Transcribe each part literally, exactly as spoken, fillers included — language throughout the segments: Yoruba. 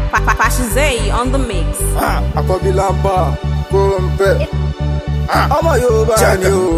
Fashizay on the mix. Àkọ́bí Lamba kó ń bẹ̀. Ọmọ Yorùbá ni o.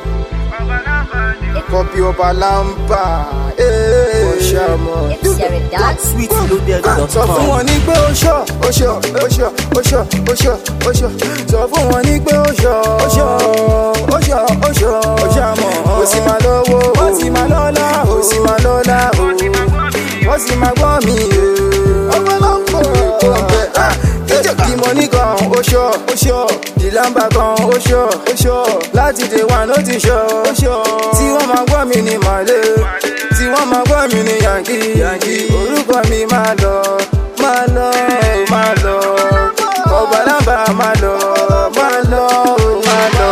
Àkọ́bí ọba Lamba. Ó ṣàmọ̀. sweet loaded dot Sọ com. fún wọn ní pé ó ṣọ́, ó ṣọ́, ó ṣọ́, ó ṣọ́, ó ṣọ́, ó ṣọ́. Sọ fún wọn ní pé ó ṣọ́, ó ṣọ́, ó ṣọ́, ó ṣọ́, ó ṣàmọ̀. Ó sì máa lówó, ó sì máa lọ́lá, ó sì máa lọ́lá, ó sì máa gbọ́ mi. Ọmọ Lamba kó ń bẹ̀. Kí money gan, ó ṣọ́, ó ṣọ́. Di Lamba gan, ó ṣọ́, ó ṣọ́. Láti day one ó ti ṣọ́, ó ṣọ́. Tí wọ́n máa gbọ́ mi ní Màlé, tí wọ́n máa gbọ́ mi ní Yankee. Orúkọ mi máa lọ, máa lọ, máa lọ. Ọba Lamba máa lọ, máa lọ, máa lọ.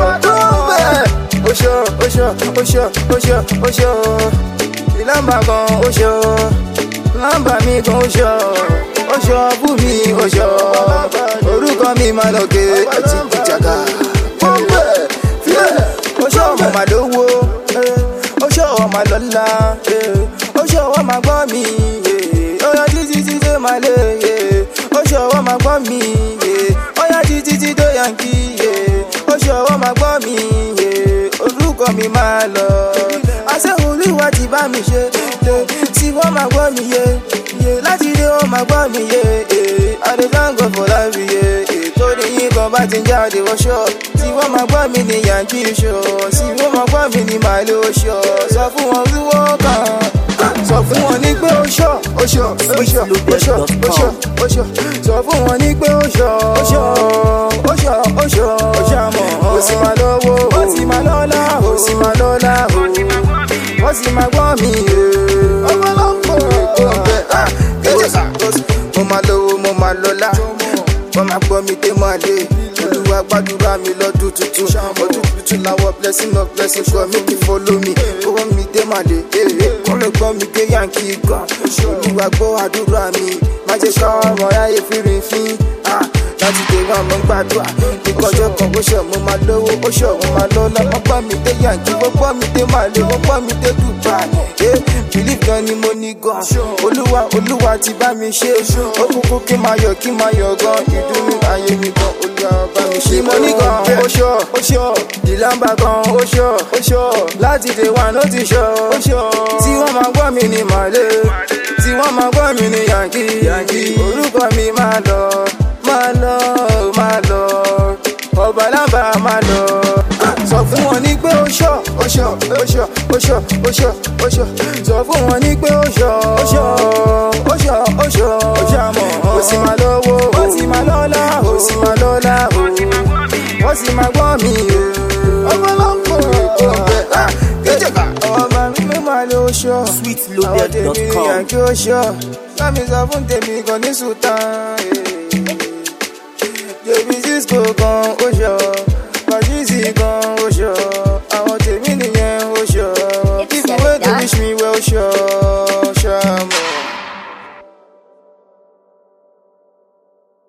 Ó ṣọ́, ó ṣọ́, ó ṣọ́, ó ṣọ́, ó ṣọ́. Di Lamba gan, ó ṣọ́. Lamba mi gan, ó ṣọ́. Ó ṣọ́ bú mi, ó ṣọ́. Orúkọ mi máa lọ gé ẹtì ìjàgà. Ó ṣọ́ ọmọ máa lówó. Ó ṣọ́ ọmọ máa lọ́lá. Ó ṣọ́ ọmọ máa gbọ́ mi. Ó yá títí tí tó máa lé. Ó ṣọ́ ọmọ máa gbọ́ mi. Ó yá títí tí tó Yankee. Ó ṣọ́ ọmọ máa gbọ́ mi. Orúkọ mi máa lọ. Àṣẹ Olúwa ti bá mi ṣe. Tí wọ́n máa gbọ́ mi yé. Láti dé wọ́n máa gbọ́ mi yé. I dey thank God for life yé. Torí yín kan bá ti ń jáde wọ́ṣọ́. Tí wọ́n máa gbọ́ mi ní Yankee ṣọ́. Tí wọ́n máa gbọ́ mi ní Màlé ṣọ́. Sọ fún wọn wíwọ́ kan. Sọ fún wọn ní pé ó ṣọ́, ó ṣọ́, ó ṣọ́, ó ṣọ́, ó ṣọ́, ó ṣọ́. Sọ fún wọn ní pé ó ṣọ́, ó ṣọ́, ó ṣọ́, ó ṣọ́, ó ṣàmọ̀. Ó sì máa lówó, ó sì máa lọ́lá, ó sì máa lọ́lá, ó sì máa gbọ́ mi. Ọmọ Lamba kó ń bẹ̀. Mo máa lówó, mo máa lọ́lá. Wọ́n máa gbọ́ mi dé Màlé. Olúwa gbàdúrà mi lọ́dún tuntun. Ọdún tuntun làwọn blessing of blessing kọ́ mi kì í follow mi. Owó mi dé Màlé. Wọ́n lè gbọ́ mi dé Yankee gan. Olúwa gbọ́ àdúrà mi. Má jẹ́ káwọn ọmọ ráyè fírìnfín. Láti dé wọn mo ń gbàdúrà. Ìkọjọ́ kan ó ṣọ̀, mo máa lówó, ó ṣọ̀, mo máa lọ́lá. Wọ́n gbọ́ mi dé Yankee, wọ́n gbọ́ mi dé Màlé, wọ́n gbọ́ mi dé Dubai. Believe gan ni mo ní gan. Olúwa, Olúwa ti bá mi ṣe. Ó kúkú kí máa yọ̀, kí máa yọ̀ gan. Ìdùnnú ayé mi gan, Olúwa bá mi ṣe. Mo ní gan, ó ṣọ́, ó ṣọ́. Di Lamba gan, ó ṣọ́, ó ṣọ́. Láti day one ó ti ṣọ́, ó ṣọ́. Tí wọ́n máa gbọ́ mi ní Màlé, tí wọ́n máa gbọ́ mi ní Yankee. Orúkọ mi máa lọ, máa lọ, máa lọ. Ọba Lamba máa lọ. Sọ fún wọn ní pé ó ṣọ́, ó ṣọ́, ó ṣọ́, ó ṣọ́, ó ṣọ́, ó ṣọ́. Sọ fún wọn ní pé ó ṣọ́, ó ṣọ́, ó ṣọ́, ó ṣọ́, ó ṣàmọ̀. Ó sì máa lówó, ó sì máa lọ́lá, ó sì máa lọ́lá, ó sì máa gbọ́ mi. Ọmọ Lamba kó ń bẹ̀. Ọba mi máa lọ ṣọ́. sweet Àwọn loaded tèmi dot ní com. Yankee ó ṣọ́. Lámi sọ fún tèmi kan ní Sultan. Jébí Cisco kan ó ṣọ́. Fashizay gan ó ṣọ́.